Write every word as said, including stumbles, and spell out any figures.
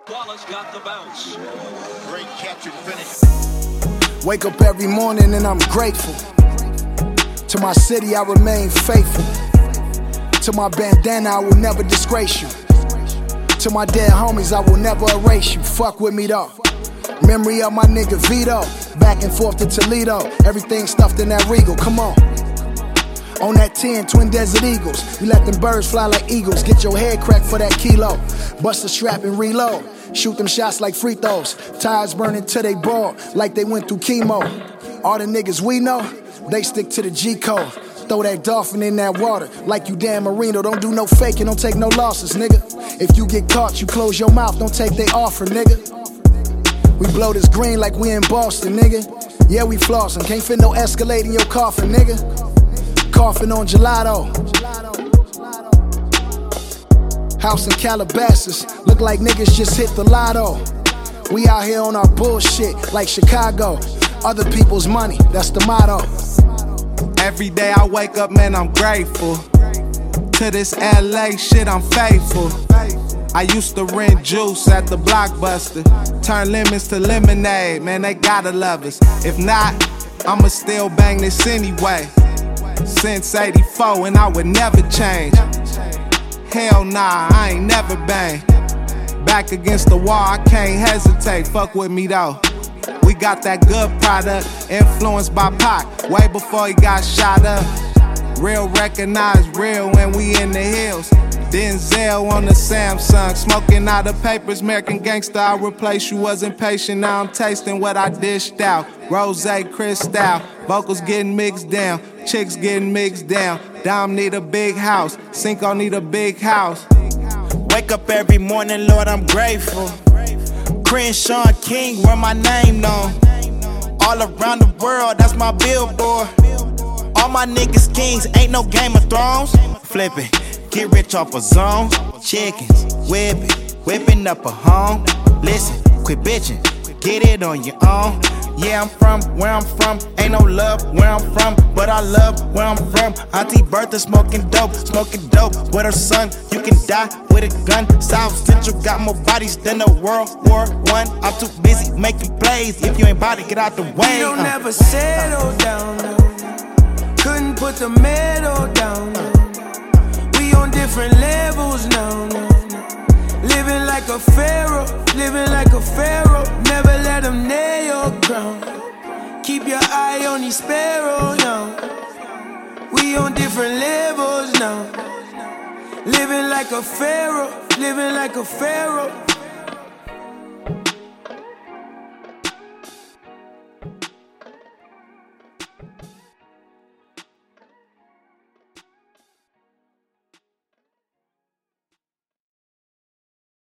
Wallace got the bounce. Great catch and finish. Wake up every morning and I'm grateful. To my city I remain faithful. To my bandana I will never disgrace you. To my dead homies I will never erase you. Fuck with me though. Memory of my nigga Vito. Back and forth to Toledo. Everything stuffed in that Regal, come on. On that ten, Twin Desert Eagles. We let them birds fly like eagles. Get your head cracked for that kilo. Bust the strap and reload. Shoot them shots like free throws. Tires burning till they bald, like they went through chemo. All the niggas we know, they stick to the G code. Throw that dolphin in that water, like you Dan Marino. Don't do no faking, don't take no losses, nigga. If you get caught, you close your mouth, don't take they offer, nigga. We blow this green like we in Boston, nigga. Yeah, we flossing, can't fit no Escalade in your coffin, nigga. Coughing on gelato. House in Calabasas, look like niggas just hit the lotto. We out here on our bullshit like Chicago. Other people's money, that's the motto. Every day I wake up, man, I'm grateful. To this L A shit, I'm faithful. I used to rent juice at the Blockbuster. Turn lemons to lemonade, man, they gotta love us. If not, I'ma still bang this anyway. Since eighty-four and I would never change. Hell nah, I ain't never bang. Back against the wall, I can't hesitate. Fuck with me though. We got that good product, influenced by Pac, way before he got shot up. Real recognize real when we in the hills. Denzel on the Samsung, smoking out the papers. American gangster, I replace you. Wasn't patient, now I'm tasting what I dished out. Rose Cristal, vocals getting mixed down, chicks getting mixed down. Dom need a big house, Cinco need a big house. Wake up every morning, Lord, I'm grateful. Crenshaw King, run my name known. All around the world, that's my billboard. All my niggas kings, ain't no Game of Thrones. Flip it, get rich off a zone. Chickens, whip it, whipping up a home. Listen, quit bitching, get it on your own. Yeah, I'm from where I'm from, ain't no love where I'm from, but I love where I'm from. Auntie Bertha smoking dope, smoking dope with her son. You can die with a gun. South Central got more bodies than the World War One. I'm too busy making plays. If you ain't body, get out the way. We don't uh. never settle down, no. Couldn't put the medal down, no. We on different levels now, no. Living like a pharaoh, living like a pharaoh. Never let them nail your crown. Keep your eye on these sparrows now. We on different levels now. Living like a pharaoh, living like a pharaoh.